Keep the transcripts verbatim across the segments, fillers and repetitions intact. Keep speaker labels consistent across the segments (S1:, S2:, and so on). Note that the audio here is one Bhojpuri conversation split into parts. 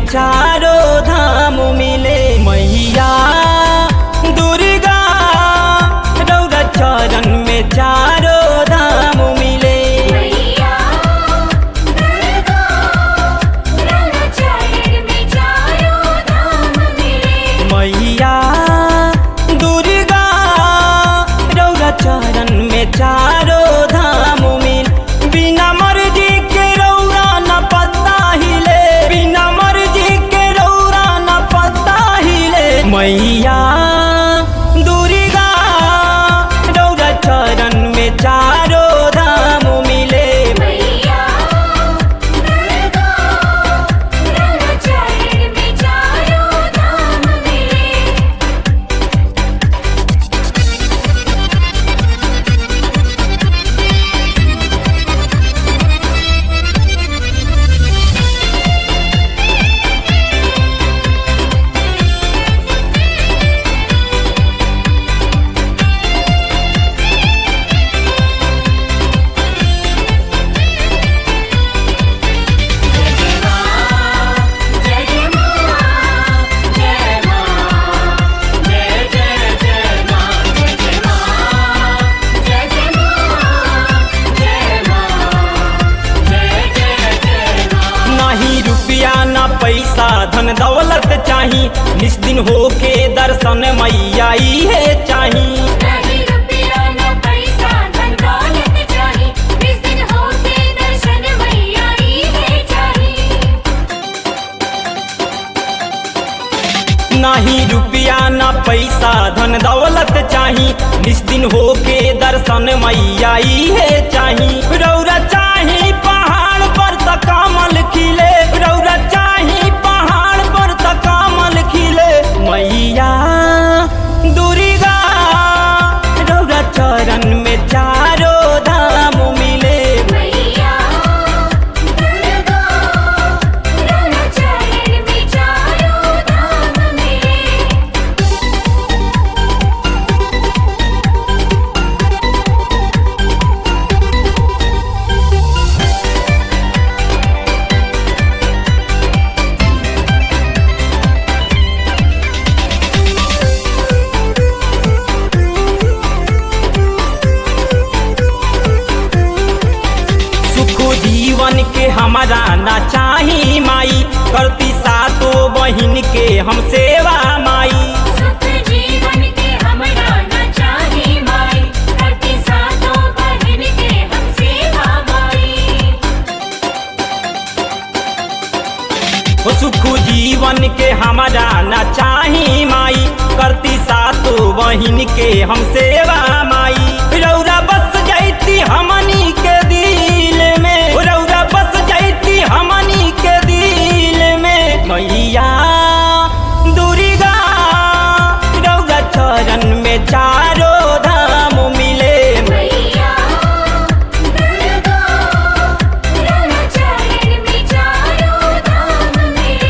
S1: चारों धाम मिले। मैया दुर्गा रौरा चरण में चारों धाम मिले।
S2: मैया दुर्गा रौरा चरण में चारों धाम मिले।
S1: मैया दुर्गा रौरा चरण में चारों धाम मिल। बिना मर्जी के रौरा न पता हिले, बिना मर्जी के रौरा न पता हिले। मैया दुर्गा रौरा चरण में चारों धाम मिले।
S2: मैया दुर्गा रौरा चरण में चारों धाम मिले।
S1: नहीं रुपया न पैसा धन दौलत चाही, निस्दिन होके दर्शन मैया इहे चाही।
S2: नहीं रुपया न पैसा धन दौलत चाही, इस दिन होके दर्शन मैया इहे चाही।
S1: नहीं रुपया न पैसा धन दौलत चाही, निस्दिन होके दर्शन मैया इहे चाही। रौरा चाही पहाड़ पर त कमल खिले, रौरा चाही पहाड़ पर त कमल खिले। मैया दुर्गा रौरा चरण में चारों धाम मिले।
S2: मैया दुर्गा रौरा चरण में चारों धाम मिले।
S1: सुख जीवन के हमारा ना चाही माई, करती सातो बहिन के हम सेवा माई।
S2: सुख जीवन के हमरा न चाही माई, करती सातों बहन के हम सेवा माई।
S1: ओ सुख जीवन के हमारा ना चाही माई, करती सातो बहिन के हम सेवा माई। रौरा बस जाती हमनी के दिल में, रौरा बस जाती हमनी के दिल में। मैया दुर्गा रौरा चरण में चारों धाम मिले।
S2: मैया दुर्गा रौरा चरण में चारों धाम मिले।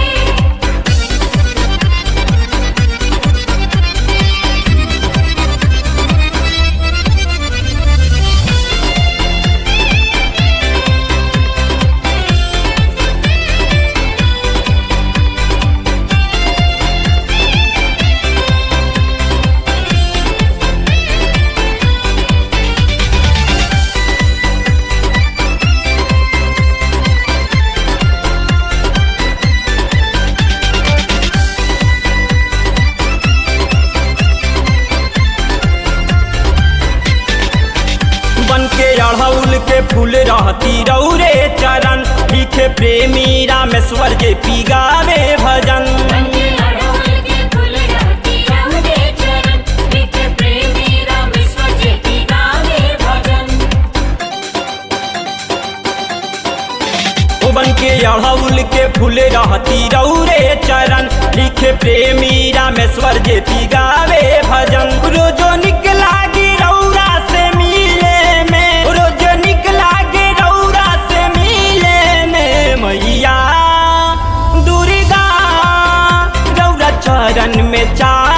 S1: बन के अड़हुल के फूल रहती रौरे चरण, लिखे प्रेमी रामेश्वर जे पी गावे भजन।
S2: बंदे अड़हुल के फूल रहती रौरे चरण, लिखे प्रेमी रामेश्वर जे पी गावे भजन।
S1: ओ बन के अड़हुल के फूल रहती रौरे चरण, लिखे प्रेमी रामेश्वर जे पी गावे भजन। रोजो निकला गी रौरा से मिले में, रोजो निकला गी रौरा से मिले में। मैया दुर्गा रौरा चरण में चार